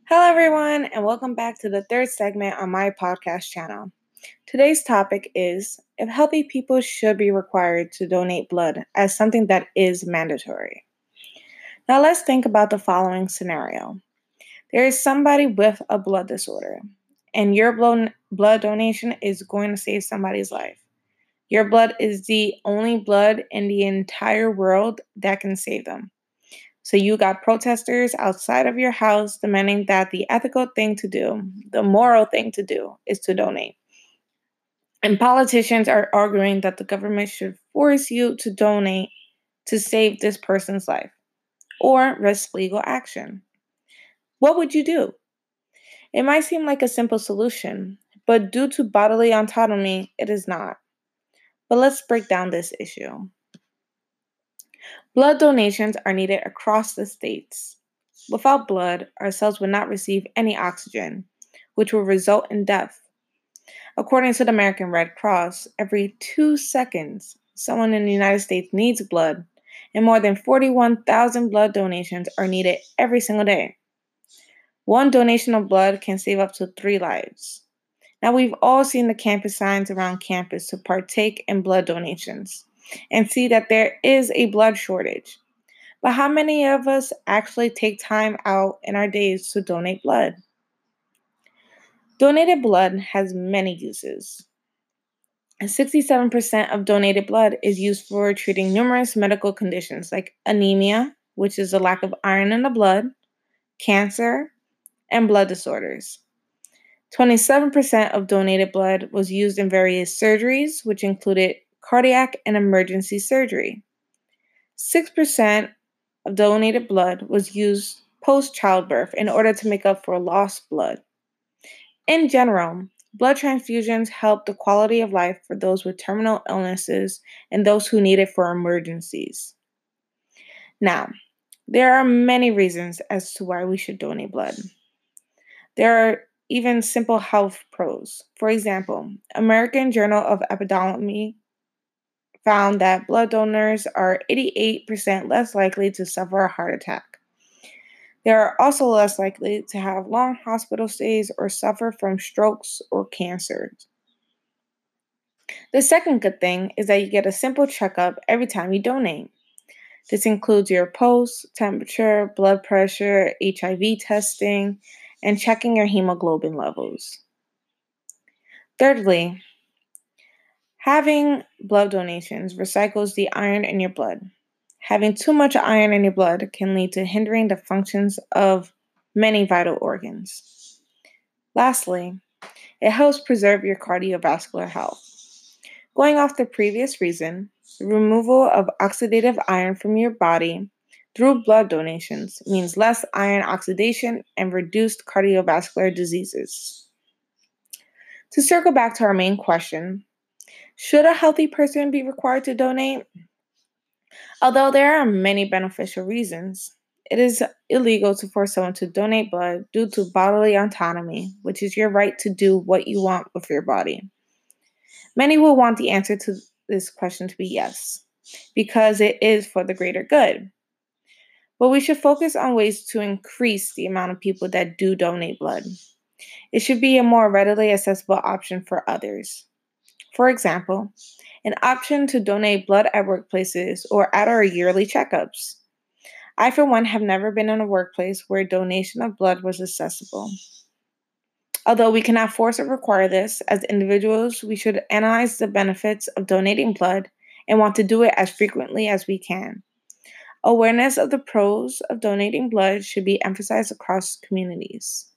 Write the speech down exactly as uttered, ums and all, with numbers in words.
Hello, everyone, and welcome back to the third segment on my podcast channel. Today's topic is if healthy people should be required to donate blood as something that is mandatory. Now, let's think about the following scenario. There is somebody with a blood disorder, and your blood donation is going to save somebody's life. Your blood is the only blood in the entire world that can save them. So you got protesters outside of your house demanding that the ethical thing to do, the moral thing to do, is to donate. And politicians are arguing that the government should force you to donate to save this person's life or risk legal action. What would you do? It might seem like a simple solution, but due to bodily autonomy, it is not. But let's break down this issue. Blood donations are needed across the states. Without blood, our cells would not receive any oxygen, which will result in death. According to the American Red Cross, every two seconds, someone in the United States needs blood, and more than forty-one thousand blood donations are needed every single day. One donation of blood can save up to three lives. Now, we've all seen the campus signs around campus to partake in blood donations and see that there is a blood shortage. But how many of us actually take time out in our days to donate blood? Donated blood has many uses. sixty-seven percent of donated blood is used for treating numerous medical conditions like anemia, which is a lack of iron in the blood, cancer, and blood disorders. twenty-seven percent of donated blood was used in various surgeries, which included cardiac and emergency surgery. six percent of donated blood was used post-childbirth in order to make up for lost blood. In general, blood transfusions help the quality of life for those with terminal illnesses and those who need it for emergencies. Now, there are many reasons as to why we should donate blood. There are even simple health pros. For example, American Journal of Epidemiology found that blood donors are eighty-eight percent less likely to suffer a heart attack. They are also less likely to have long hospital stays or suffer from strokes or cancers. The second good thing is that you get a simple checkup every time you donate. This includes your pulse, temperature, blood pressure, H I V testing, and checking your hemoglobin levels. Thirdly, having blood donations recycles the iron in your blood. Having too much iron in your blood can lead to hindering the functions of many vital organs. Lastly, it helps preserve your cardiovascular health. Going off the previous reason, the removal of oxidative iron from your body through blood donations means less iron oxidation and reduced cardiovascular diseases. To circle back to our main question, should a healthy person be required to donate? Although there are many beneficial reasons, it is illegal to force someone to donate blood due to bodily autonomy, which is your right to do what you want with your body. Many will want the answer to this question to be yes, because it is for the greater good. But we should focus on ways to increase the amount of people that do donate blood. It should be a more readily accessible option for others. For example, an option to donate blood at workplaces or at our yearly checkups. I, for one, have never been in a workplace where donation of blood was accessible. Although we cannot force or require this, as individuals, we should analyze the benefits of donating blood and want to do it as frequently as we can. Awareness of the pros of donating blood should be emphasized across communities.